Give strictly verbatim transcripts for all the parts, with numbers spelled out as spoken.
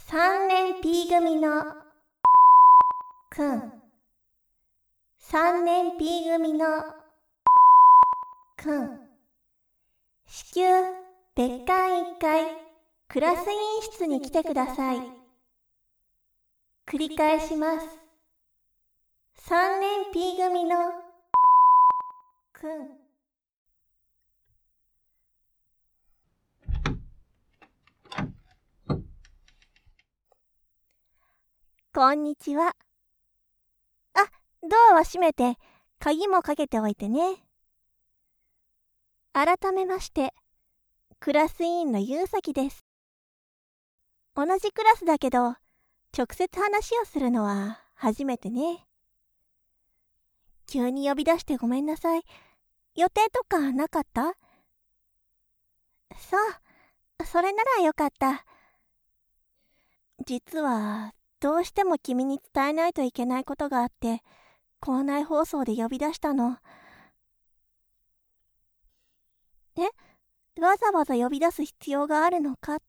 三年 P 組のくん。三年 P 組のくん。至急別館一階クラス委員室に来てください。繰り返します。三年 P 組のくん。こんにちは。あ、ドアは閉めて、鍵もかけておいてね。改めまして、クラス委員のゆうさきです。同じクラスだけど、直接話をするのは初めてね。急に呼び出してごめんなさい。予定とかなかった？そう、それならよかった。実は、どうしても君に伝えないといけないことがあって、校内放送で呼び出したの。え？わざわざ呼び出す必要があるのかって。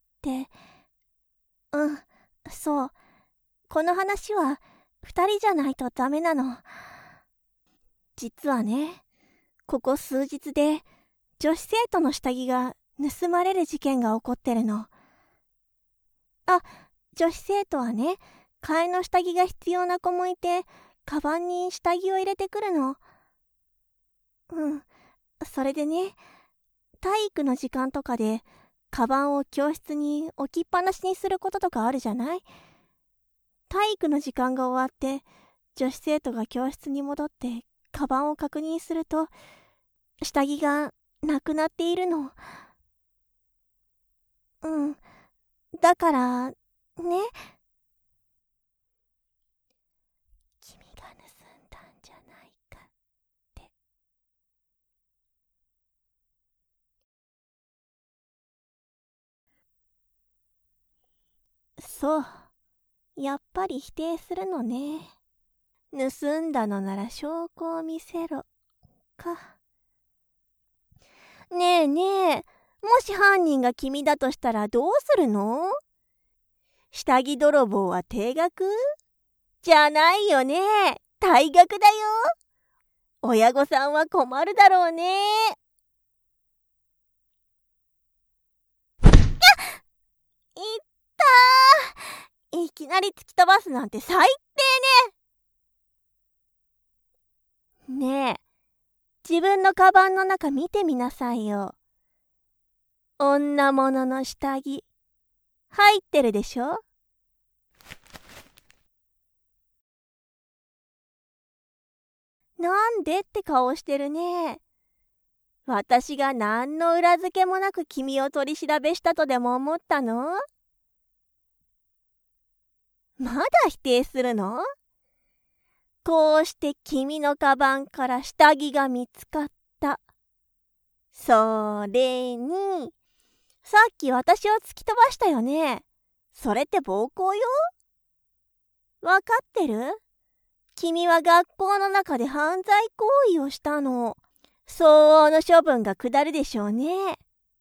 うん、そう。この話は二人じゃないとダメなの。実はね、ここ数日で女子生徒の下着が盗まれる事件が起こってるの。あ、女子生徒はね、替えの下着が必要な子もいて、カバンに下着を入れてくるの。うん、それでね、体育の時間とかで、カバンを教室に置きっぱなしにすることとかあるじゃない？体育の時間が終わって、女子生徒が教室に戻って、カバンを確認すると、下着がなくなっているの。うん、だから、ね。君が盗んだんじゃないかって。そう。やっぱり否定するのね。盗んだのなら証拠を見せろ。か。ねえねえ、もし犯人が君だとしたらどうするの？下着泥棒は定額？じゃないよね。退学だよ。親御さんは困るだろうね。いったー。いきなり突き飛ばすなんて最低ね。ねえ、自分のカバンの中見てみなさいよ。女物の下着、入ってるでしょ？なんでって顔してるね。私が何の裏付けもなく君を取り調べしたとでも思ったの？まだ否定するの？こうして君のカバンから下着が見つかった。それに、さっき私を突き飛ばしたよね。それって暴行よ。わかってる？君は学校の中で犯罪行為をしたの。相応の処分が下るでしょうね。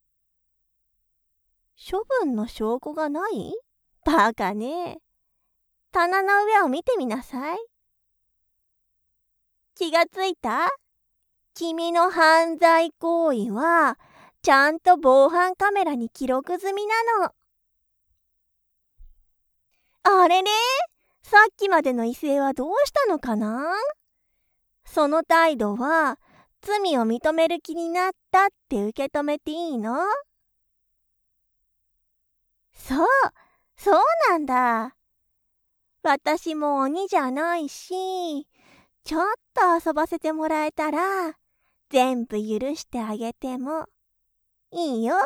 処分の証拠がない？バカね。棚の上を見てみなさい。気がついた？君の犯罪行為はちゃんと防犯カメラに記録済みなの。あれれ？さっきまでの威勢はどうしたのかな？その態度は罪を認める気になったって受け止めていいの？そう、そうなんだ。私も鬼じゃないし、ちょっと遊ばせてもらえたら、全部許してあげてもいいよ。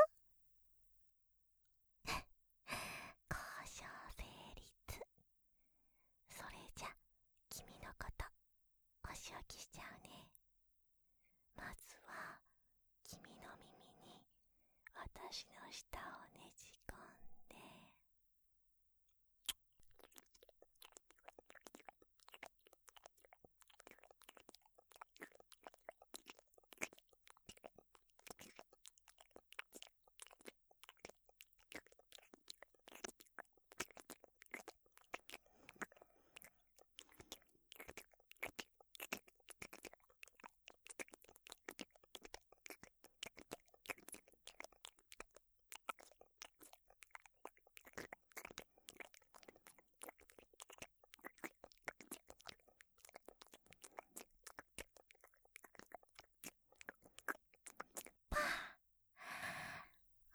交渉成立。それじゃ、君のことお仕置きしちゃうね。まずは、君の耳に私の舌をねじ込んで。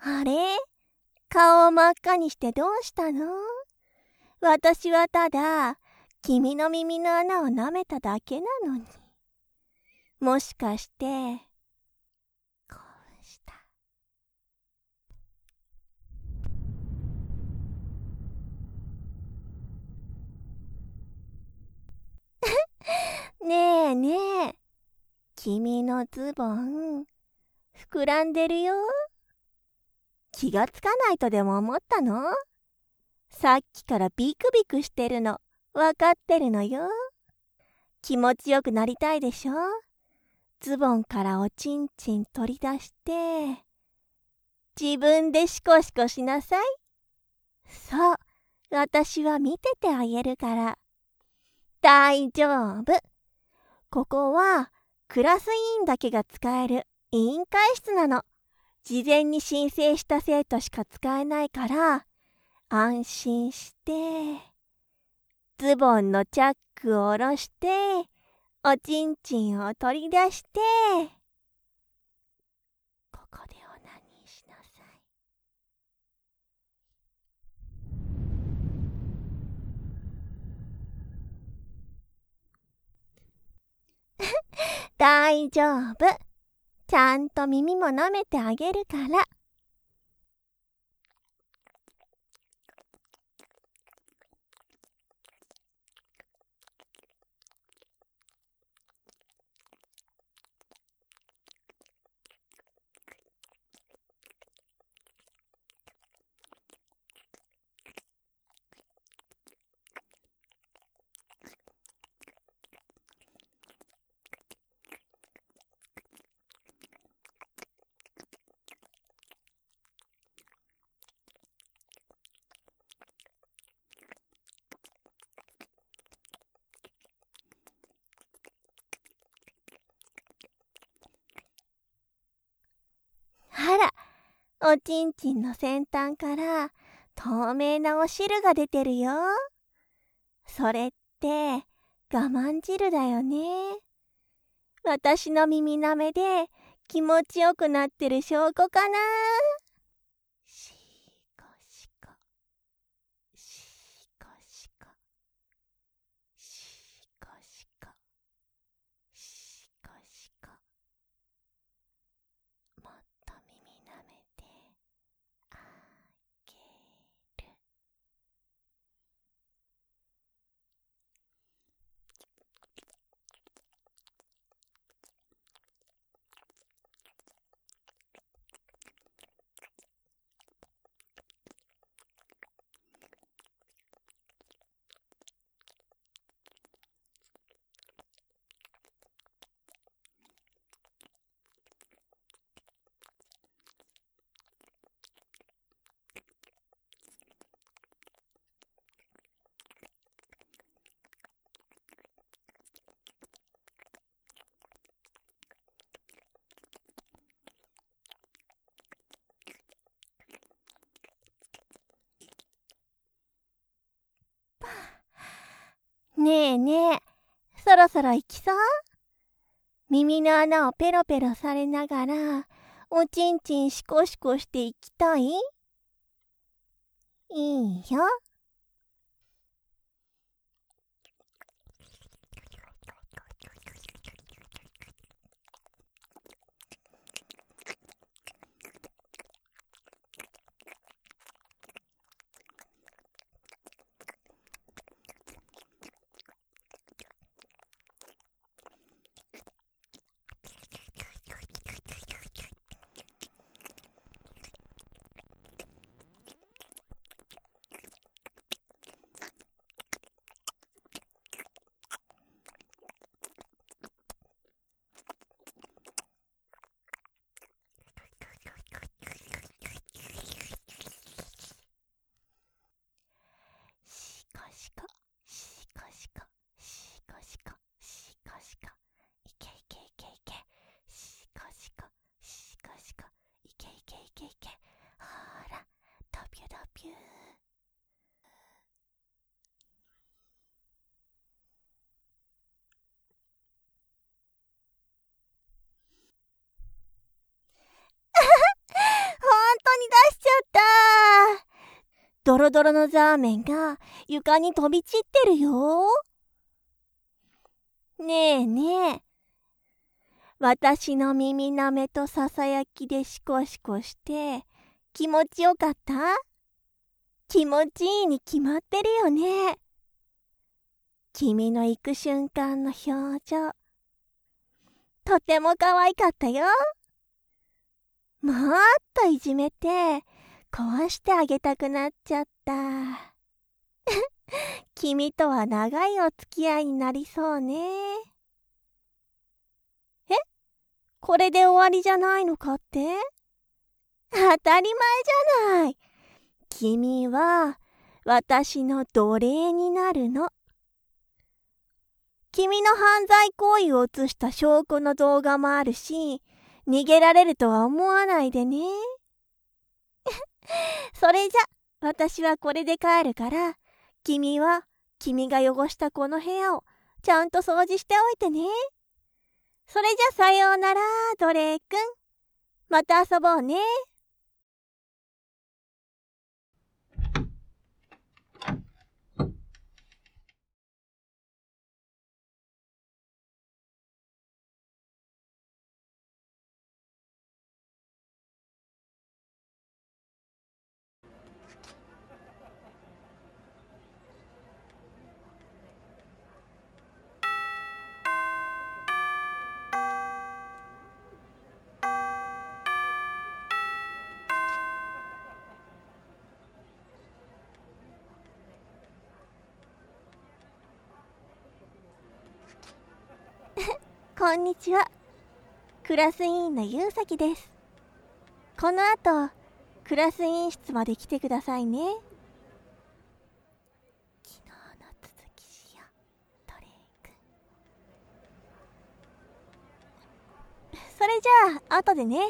あれ？顔を真っ赤にしてどうしたの？私はただ、君の耳の穴を舐めただけなのに。もしかして、興奮した？ねえねえ、君のズボン、膨らんでるよ。気がつかないとでも思ったの？さっきからビクビクしてるの、わかってるのよ。気持ちよくなりたいでしょ？ズボンからおちんちん取り出して、自分でシコシコしなさい。そう、私は見ててあげるから。大丈夫。ここはクラス委員だけが使える委員会室なの。事前に申請した生徒しか使えないから、安心して、ズボンのチャックを下ろして、おちんちんを取り出して、ここでオナニーしなさい。大丈夫。ちゃんと耳も舐めてあげるから。あら、おちんちんの先端から透明なお汁が出てるよ。それって我慢汁だよね。私の耳舐めで気持ちよくなってる証拠かな。シコシコ、シコシコ、シコシコ、シコシコ。もっと耳舐めてあげる。ねえねえ、そろそろ行きそう？耳の穴をペロペロされながら、おちんちんシコシコしていきたい？いいよ。 ドロドロのザーメンが床に飛び散ってるよ。ねえねえ、私の耳なめとささやきでシコシコして気持ちよかった？気持ちいいに決まってるよね。君の行く瞬間の表情、とても可愛かったよ。もっといじめて壊してあげたくなっちゃった。君とは長いお付き合いになりそうね。え？これで終わりじゃないのかって？当たり前じゃない。君は私の奴隷になるの。君の犯罪行為を映した証拠の動画もあるし、逃げられるとは思わないでね。それじゃ、私はこれで帰るから、君は君が汚したこの部屋をちゃんと掃除しておいてね。それじゃさようなら、ドレー君。また遊ぼうね。こんにちは。クラス委員のゆうさきです。この後、クラス委員室まで来てくださいね。昨日の続きしよう、ドレイ君。それじゃあ、後でね。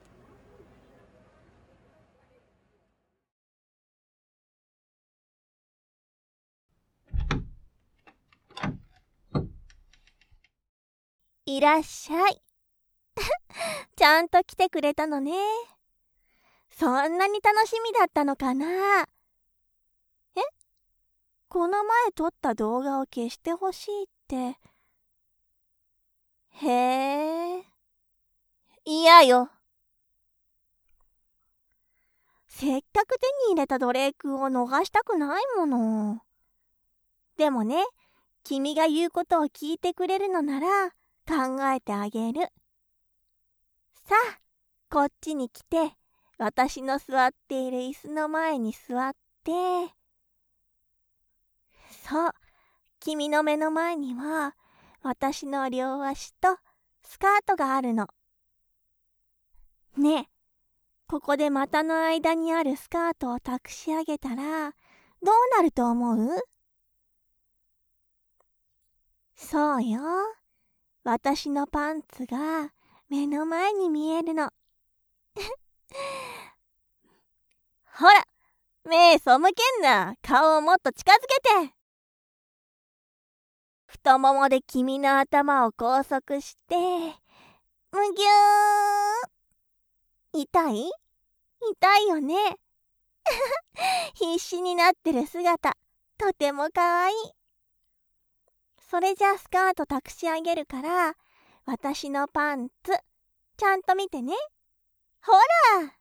いらっしゃい。ちゃんと来てくれたのね。そんなに楽しみだったのかな。え？この前撮った動画を消してほしいって。へえ。嫌よ。せっかく手に入れたドレークを逃したくないもの。でもね、君が言うことを聞いてくれるのなら考えてあげる。さあ、こっちに来て、私の座っている椅子の前に座って、そう、君の目の前には私の両足とスカートがあるの。ねえ、ここで股の間にあるスカートを託し上げたらどうなると思う？そうよ、私のパンツが目の前に見えるの。ほら、目背けんな。顔をもっと近づけて。太ももで君の頭を拘束して、むぎゅー。痛い？痛いよね。必死になってる姿、とてもかわいい。それじゃあスカート託し上げるから、私のパンツ、ちゃんと見てね。ほら！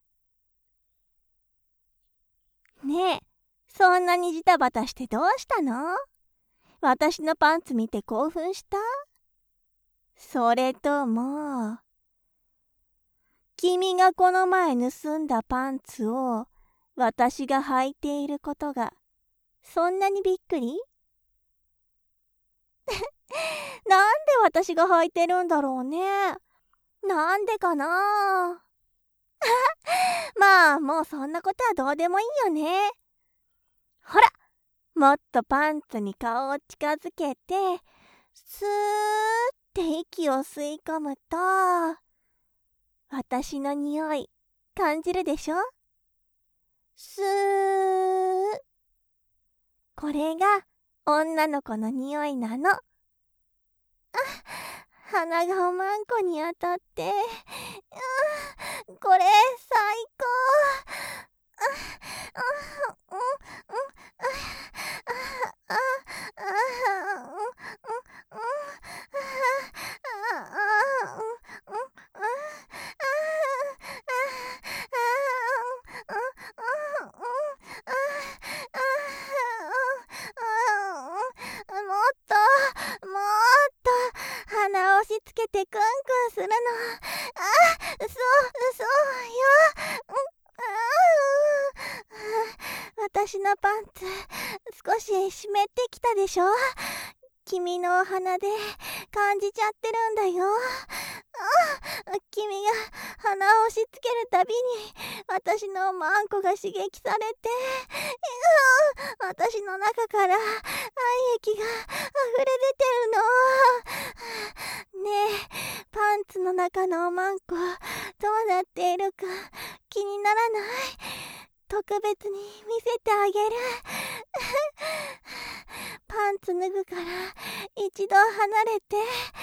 ねえ、そんなにジタバタしてどうしたの？私のパンツ見て興奮した？それとも、君がこの前盗んだパンツを私が履いていることがそんなにびっくり？なんで私が履いてるんだろうね。なんでかな。まあ、もうそんなことはどうでもいいよね。ほら、もっとパンツに顔を近づけて、スーって息を吸い込むと、私の匂い感じるでしょ？スー。これが女の子の匂いなの。あ、鼻がおまんこに当たって、うん、これ最高。 つけてクンクンするの。あ、そう、そうよ。私のパンツ、少し湿ってきたでしょ。君のお鼻で感じちゃってるんだよ。あ、君が鼻を押し付けるたびに私のマンコが刺激されて、私の中から愛液が溢れ出てるの。ねえ、パンツの中のおまんこどうなっているか気にならない？特別に見せてあげる。パンツ脱ぐから一度離れて。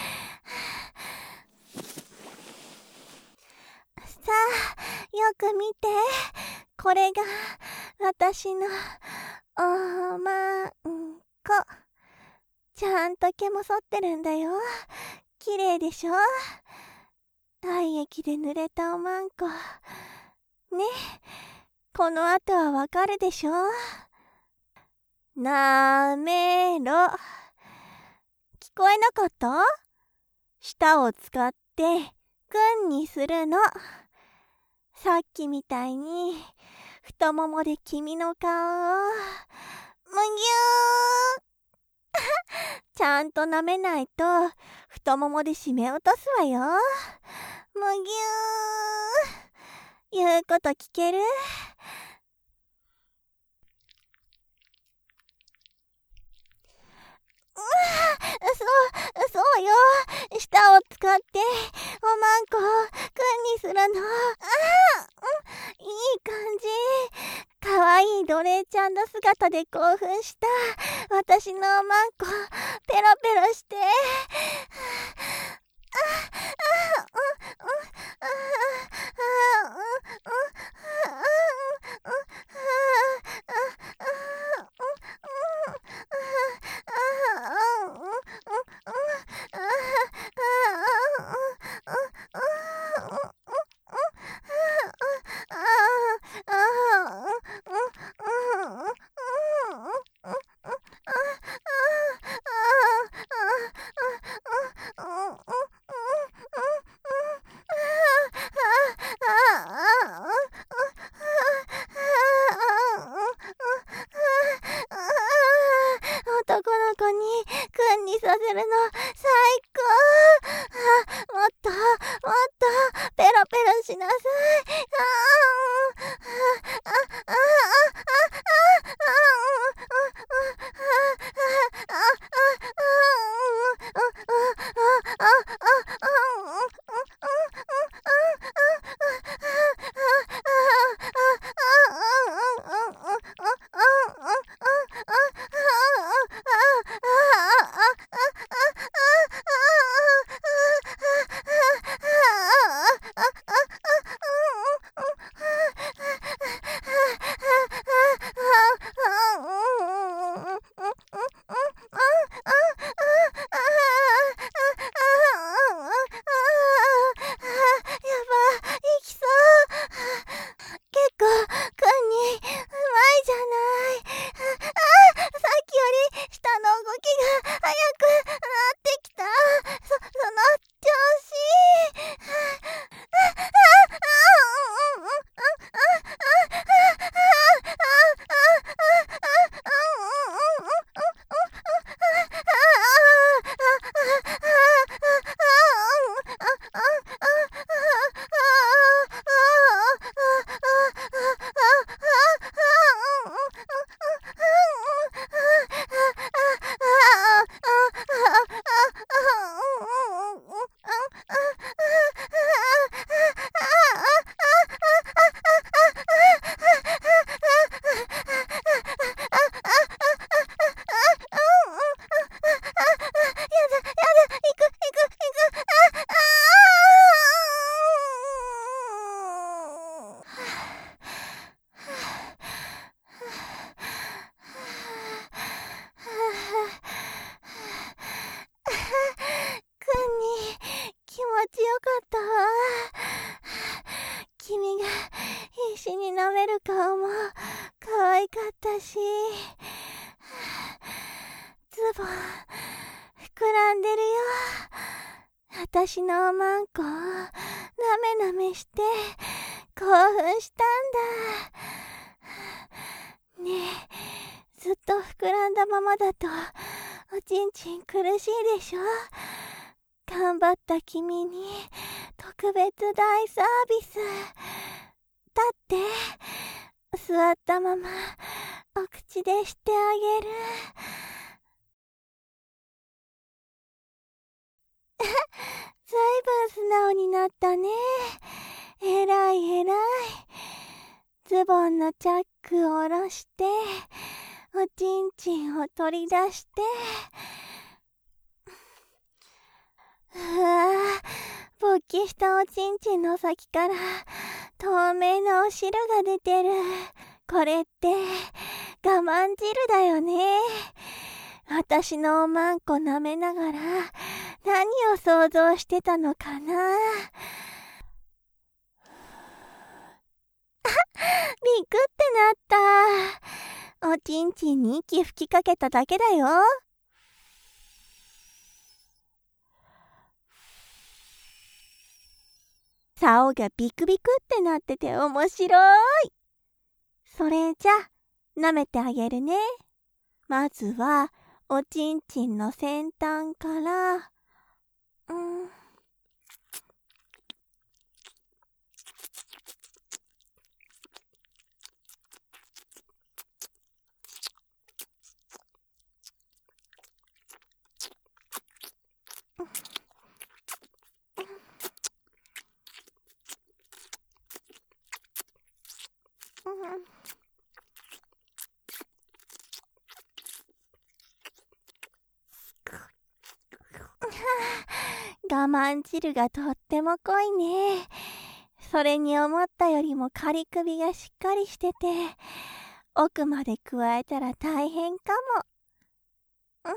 さあ、よく見て。これが私のおまんこ。ちゃんと毛も剃ってるんだよ。綺麗でしょ？愛液で濡れたおまんこ。ね、この後はわかるでしょ？なめろ。聞こえなかった？舌を使ってくんにするの。さっきみたいに太ももで君の顔をむぎゅーちゃんと舐めないと太ももで締め落とすわよ。むぎゅー。言うこと聞ける？うわ、そう、そうよ。舌を使っておまんこをくんにするの。ああ、うん、いい感じ。かわいい奴隷ちゃんの姿で興奮した私のおまんこペロペロして。ああ、ああ、うん、うん、ああ、ああ、うん、うん、ああ、うん、うん、男の子にくんにさせるの最高。あ、もっともっとペロペロしなさい。ああ、ああ、ああ、ああ、 私のおまんこをなめなめして興奮したんだ。ねえ、ずっと膨らんだままだとおちんちん苦しいでしょ。頑張った君に特別大サービス。だって座ったままお口でしてあげる。ずいぶん素直になったね。えらいえらい。ズボンのチャックを下ろしておちんちんを取り出して、うわぁ、勃起したおちんちんの先から透明なお汁が出てる。これって我慢汁だよね。私のおまんこ舐めながら何を想像してたのかな。びっくってなった。おちんちんに息吹きかけただけだよ。竿がビクビクってなってて面白い。それじゃ舐めてあげるね。まずはおちんちんの先端から、うん。我慢汁がとっても濃いね。それに思ったよりも仮首がしっかりしてて、奥まで加えたら大変かも。うん。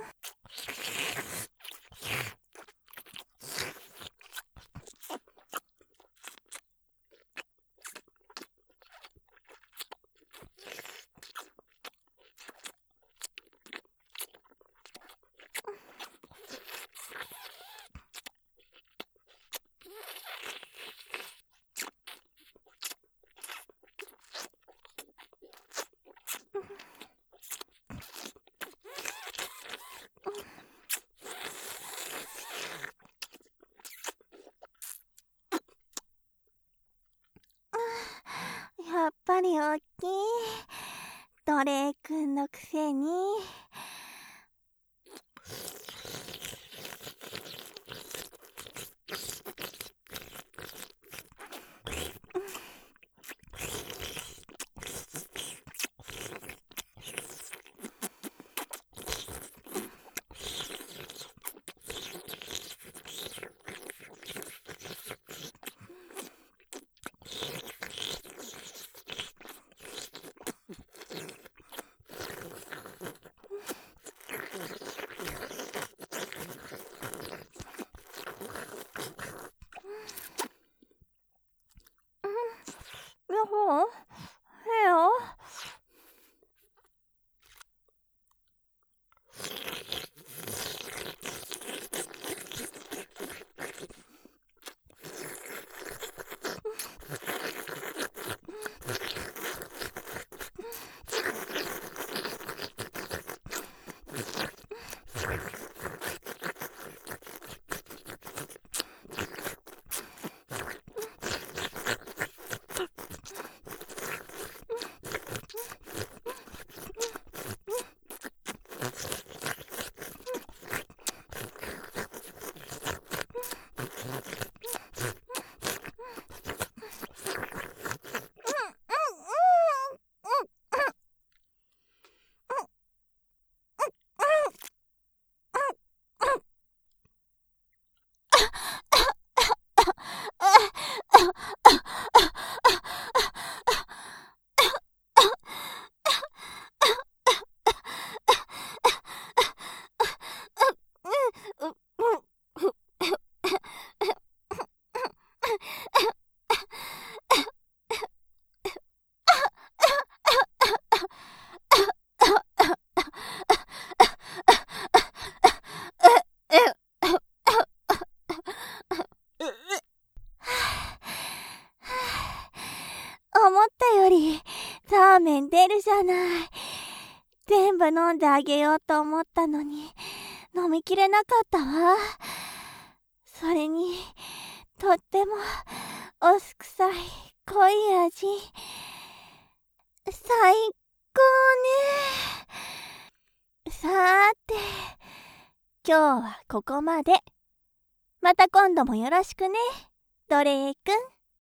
やっぱりおっきい。ドレー君のくせに。 ーメン出るじゃない。全部飲んであげようと思ったのに、飲みきれなかったわ。それに、とっても、お酢臭い、濃い味。最高ね。さーて、今日はここまで。また今度もよろしくね、ドレーくん。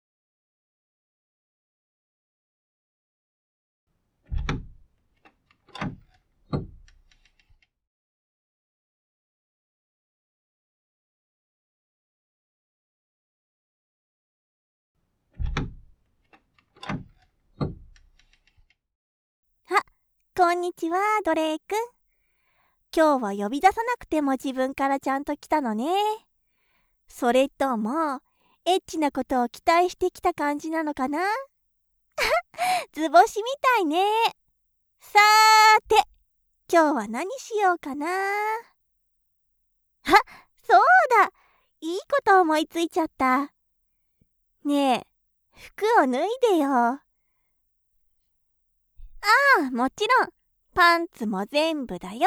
あ、こんにちは、ドレーくん。今日は呼び出さなくても自分からちゃんと来たのね。それとも、エッチなことを期待してきた感じなのかな？図星みたいね。さーて、今日は何しようかな。あ、そうだ。いいこと思いついちゃった。ねえ、服を脱いでよ。ああ、もちろん、パンツも全部だよ。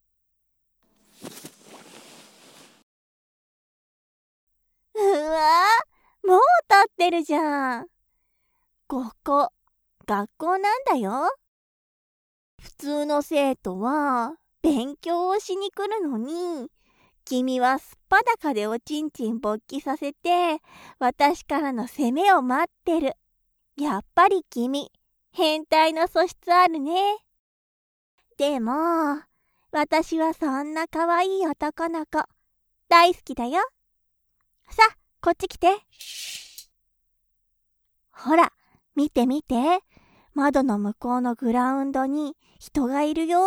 うわー、もう立ってるじゃん。ここ、学校なんだよ。普通の生徒は勉強をしに来るのに、君はすっぱだかでおちんちん勃起させて、私からの責めを待ってる。やっぱり君、変態の素質あるね。でも、私はそんな可愛い男の子、大好きだよ。さあ、こっち来て。ほら、見て見て。窓の向こうのグラウンドに人がいるよ。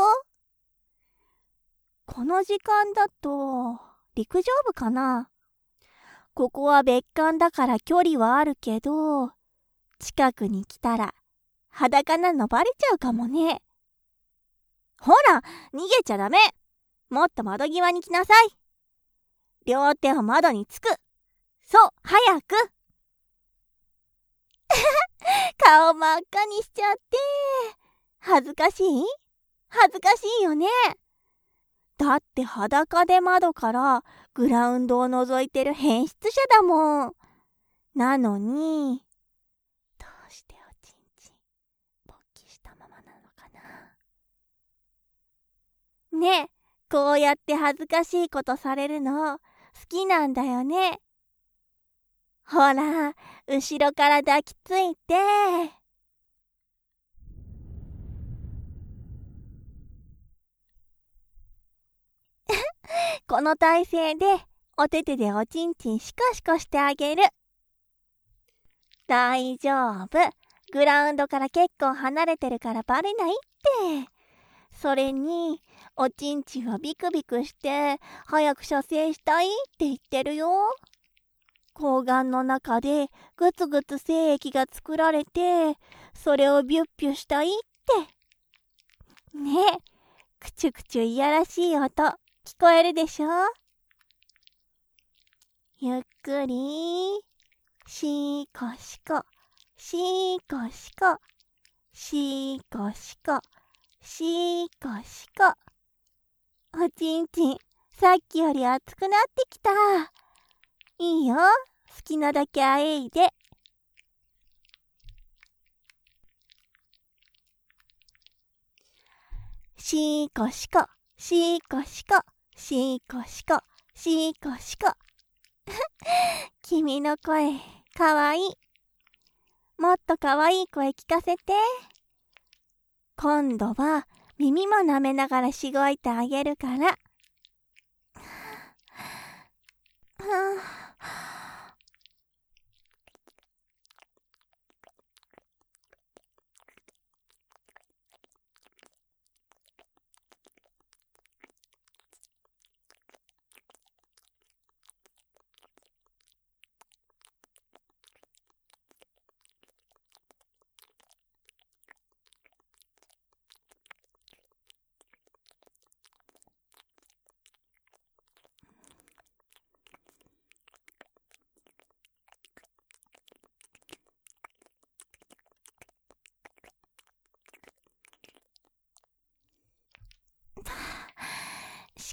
この時間だと、陸上部かな？ここは別館だから距離はあるけど、近くに来たら裸なのバレちゃうかもね。ほら、逃げちゃダメ。もっと窓際に来なさい。両手を窓につく。そう、早く。顔真っ赤にしちゃって。恥ずかしい？恥ずかしいよね。だって裸で窓からグラウンドを覗いてる変質者だもん。なのに、どうしておちんちん勃起したままなのかな。ねえ、こうやって恥ずかしいことされるの好きなんだよね。ほら、後ろから抱きついて。この体勢でお手手でおちんちんシコシコしてあげる。大丈夫。グラウンドから結構離れてるからバレないって。それに、おちんちんはビクビクして早く射精したいって言ってるよ。睾丸の中でグツグツ精液が作られて、それをビュッビュしたいって。ねえ、くちゅくちゅいやらしい音、聞こえるでしょ？ゆっくり、シーコシコ、シーコシコ、シーコシコ、シーコシコ。おちんちん、さっきより熱くなってきた。いいよ、好きなだけあえいで。シーコシコ、シーコシコ、シーコシコ、シーコシコ。君の声、かわいい。もっとかわいい声聞かせて。今度は耳も舐めながらしごいてあげるから。はあ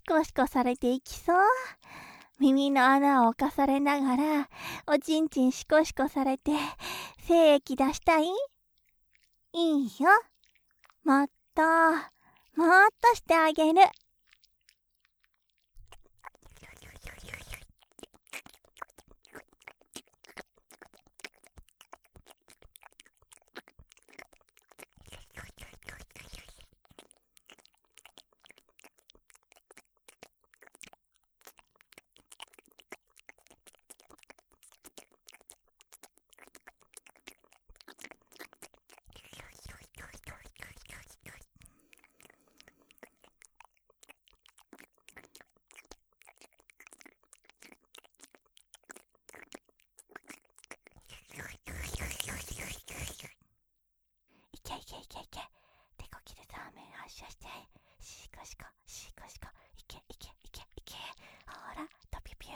シコシコされていきそう。耳の穴を侵されながらおちんちんシコシコされて精液出したい？いいよ。もっともっとしてあげる。いけいけいけいけ。手こきでザーメン発射して。シコシコシコシコ。いけいけいけいけ。ほら、トピピュー。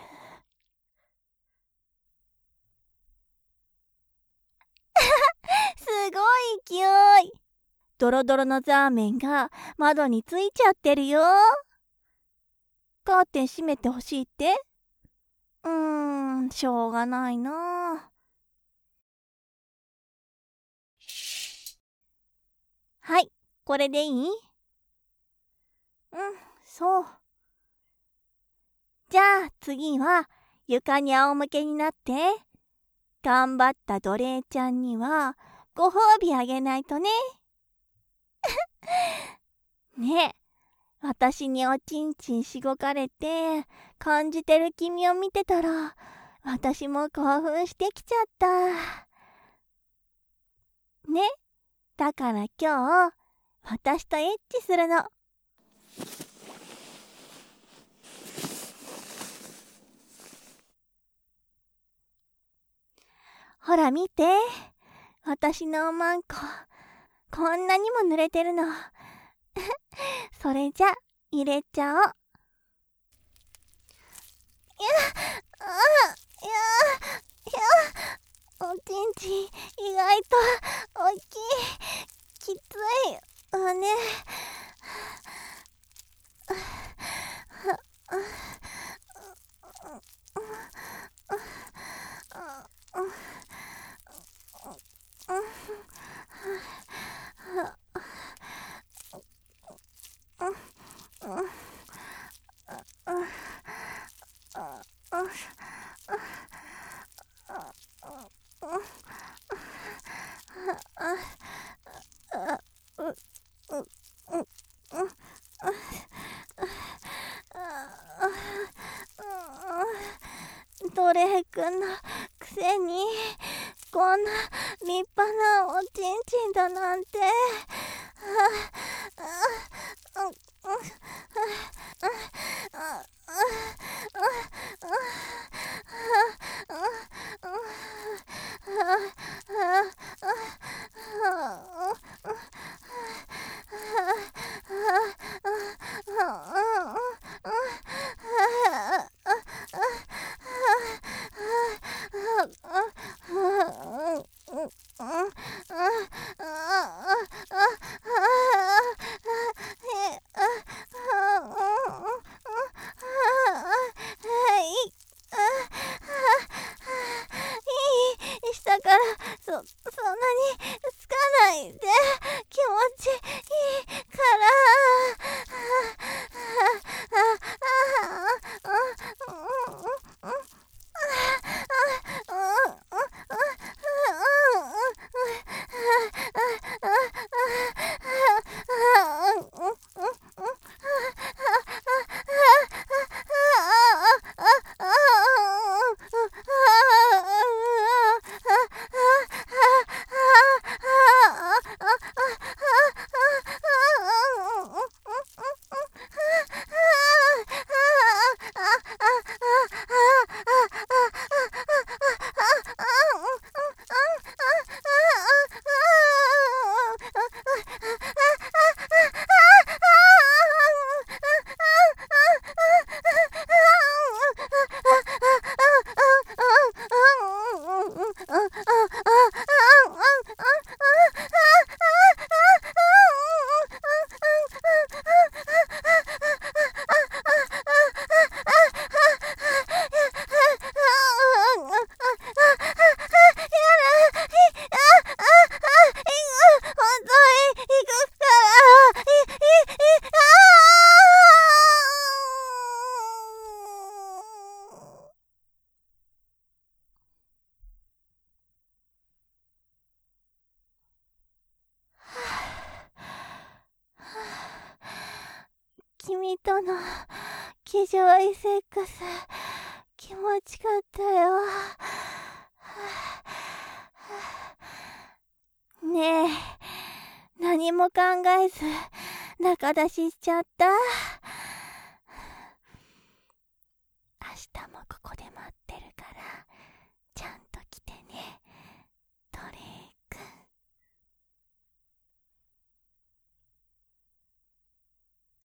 すごい勢い。ドロドロのザーメンが窓についちゃってるよ。カーテン閉めてほしいって？うーん、しょうがないな。はい、これでいい？うん、そう。じゃあ次は床に仰向けになって。頑張った奴隷ちゃんにはご褒美あげないとね。ねえ、私におちんちんしごかれて感じてる君を見てたら私も興奮してきちゃった。ね、だから今日私とエッチするの。ほら見て、私のおまんここんなにも濡れてるの。それじゃ入れちゃおう。いや、あ、いや、いや、おちんちん意外と大きい。きついわね。奴隷くんのくせにこんな立派なおちんちんだなんて。 地上位セックス、気持ちかったよ。ねえ、何も考えず、仲出ししちゃった。明日もここで待ってるから。